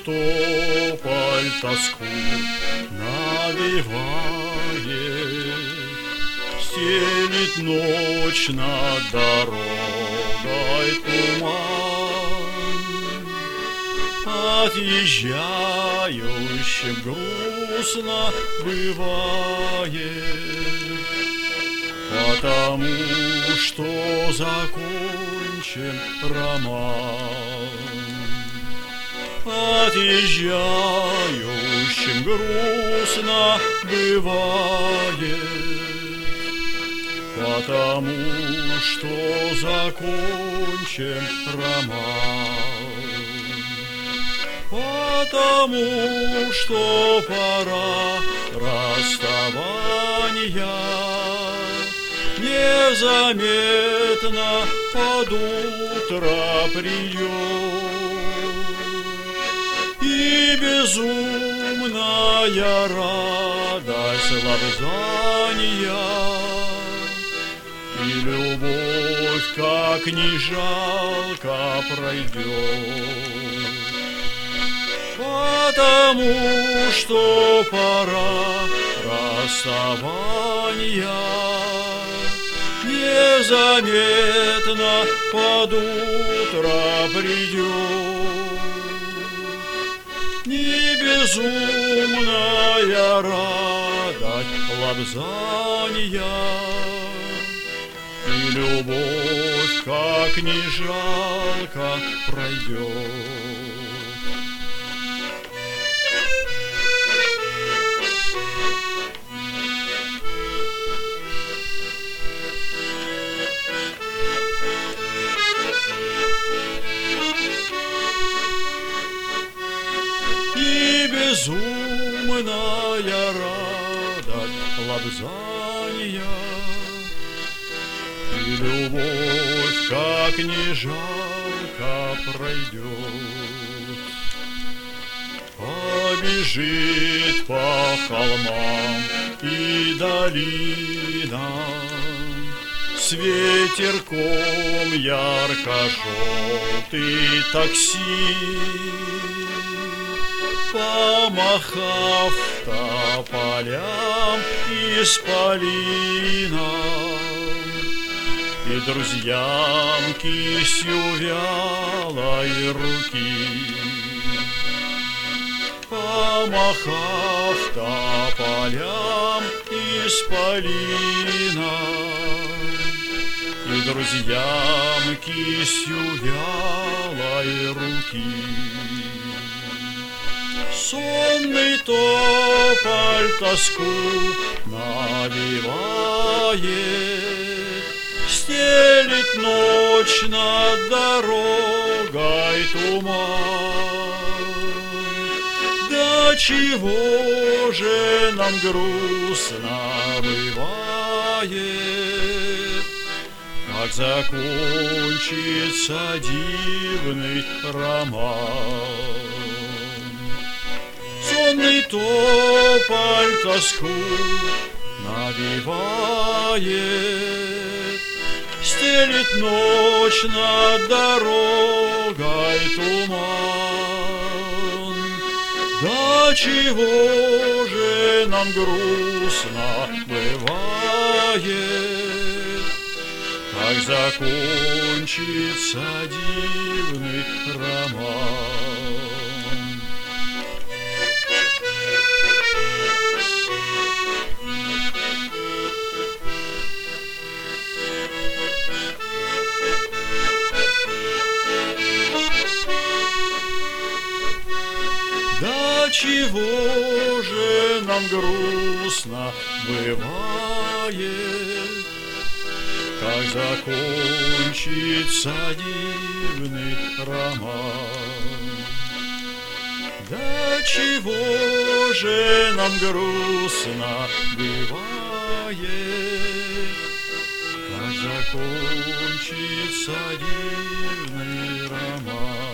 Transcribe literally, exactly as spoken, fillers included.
тополь тоску навевает, стелит ночь над дорогой туман. Отъезжающим грустно бывает, потому что закончен роман. Отъезжающим грустно бывает, потому что закончен роман. Потому что пора расставания незаметно под утро придет, и безумная радость лобзания, и любовь, как ни жалко, пройдет. Потому что пора расставания незаметно под утро придет, ни безумная радость лобзания, и любовь, как ни жалко, пройдет. Безумная радость лобзания, и любовь, как ни жалко, пройдет. Побежит по холмам и долинам с ветерком ярко-желтый такси, помахав тополям исполинам и друзьям кистью вялой руки. Помахав тополям исполинам и друзьям кистью вялой руки. Сонный тополь тоску навевает, стелит ночь над дорогой туман. До чего же нам грустно бывает, как закончится дивный роман. Сонный тополь тоску навевает, стелит ночь над дорогой туман. До чего же нам грустно бывает, как закончится дивный роман. До чего же нам грустно бывает, как закончится дивный роман. До чего же нам грустно бывает, как закончится дивный роман.